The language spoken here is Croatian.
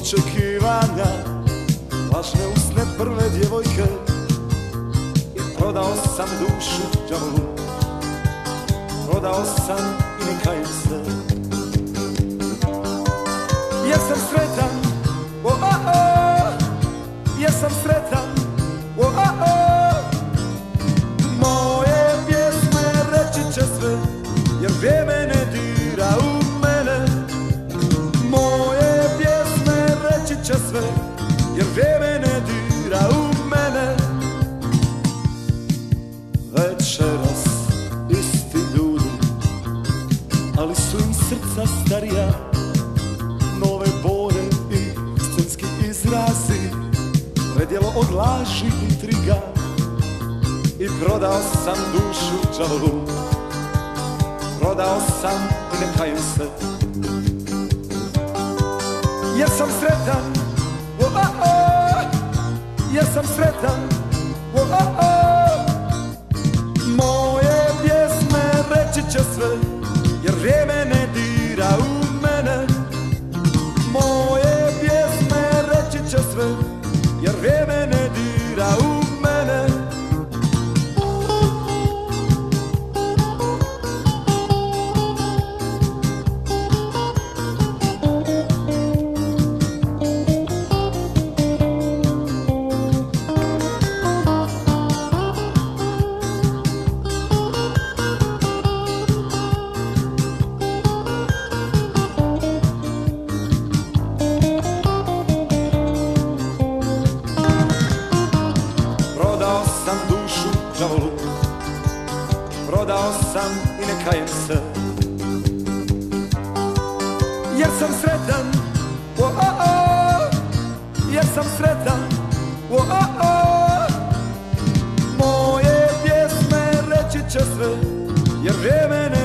očekivanja, lažne usne prve djevojke, i prodao sam dušu đavolu. Prodao sam i ne kajem se, jer sam sretan, jer sam sretan, moje pjesme reći će sve, jer vrijeme ne dira u mene. Moje pjesme reći će sve, jer vrijeme ne dira u mene. Večeras isti ljudi, ali su im srca starija, nove boje i scenski izrazi, predjelo od laži i intriga. I prodao sam dušu đavolu, prodao sam i ne kajem se, jer sam sretan, jer sam sretan. Moje pjesme reći će sve, jer vrijeme ne dira u mene. Moje pjesme reći će sve, jer vrijeme ne dira u mene. Prodao sam i ne kajem se, jer sam sretan, jer sam sretan. Moje pjesme reći će sve, jer vrijeme ne